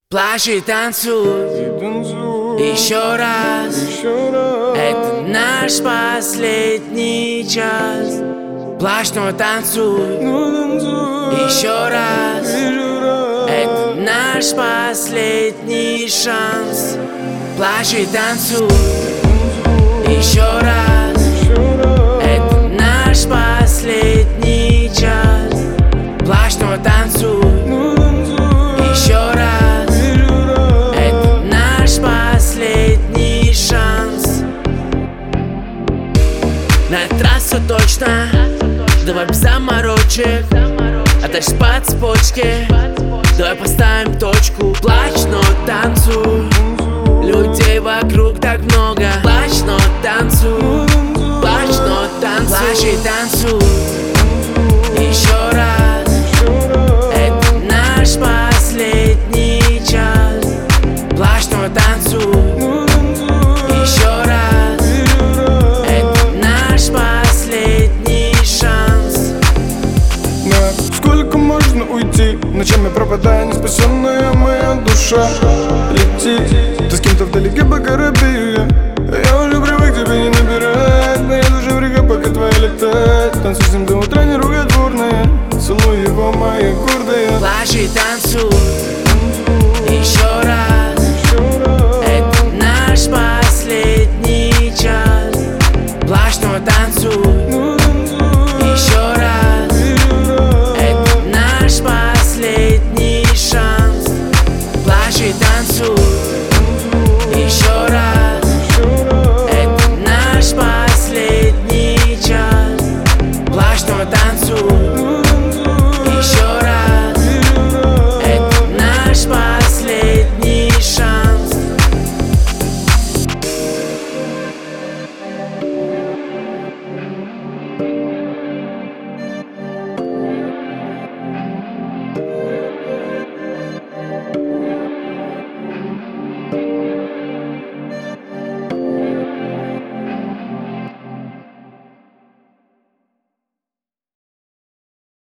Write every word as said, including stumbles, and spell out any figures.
Плачь и танцуй, еще раз. Это наш последний час. Плачь, но танцуй, еще раз. Это наш последний шанс. Плачь и танцуй, еще раз. Это наш последний час. Плачь, но танцуй, еще раз. Это наш последний шанс. На трассу точно, давай без заморочек, а дальше по цепочке. Давай поставим точку. Плачь, но танцуй. Людей вокруг так много. Плачь, но танцуй. Плачь, но танцуй. Плачь и танцуй, еще раз. Это наш последний час. Плачь, но танцуй, еще раз. Это наш последний шанс. Да, сколько можно уйти? Ночами пропадая, не спасенная моя душа. Лети, ты с кем-то вдалеке по корабелю. Я уже привык тебе не набирать. Но я душа в реке, пока твоя летает. Танцуй с ним до утра, не ругай дворная. Целуй его, моя гордая. Плачь и танцуй,